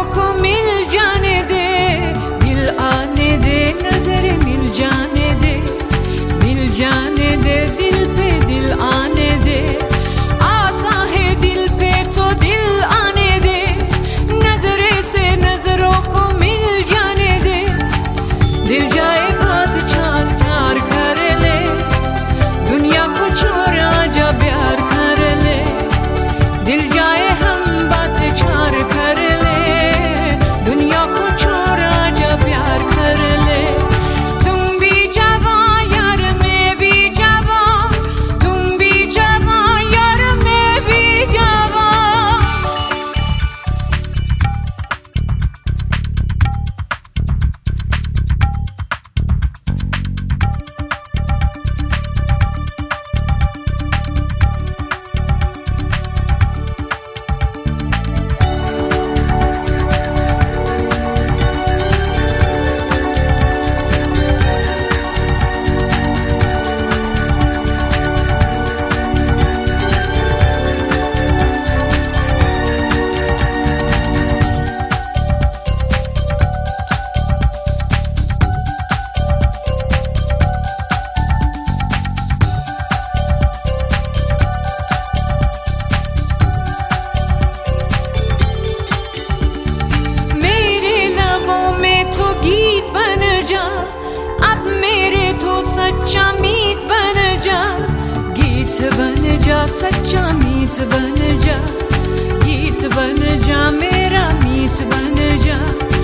को मिल जाने दे, दिल आने दे, नजरें मिल जाने दे, मिल जाने दे, दिल पे दिल आने दे। आता है दिल पे तो दिल आने दे, नजरे से नजरों को मिल जाने दे। दिल जाए बात चाल प्यार कर ले, दुनिया को छोड़ा जा प्यार कर ले। दिल जाए हम बात चार कर ले, दुनिया को छोड़ा जा प्यार कर ले। तुम भी जवां यार मैं भी जवां, तुम भी जवां यार मैं भी जवां। अब मेरे तो सच्चा मीत बन जा, गीत बन जा, सच्चा मीत बन जा, गीत बन जा, मेरा मीत बन जा।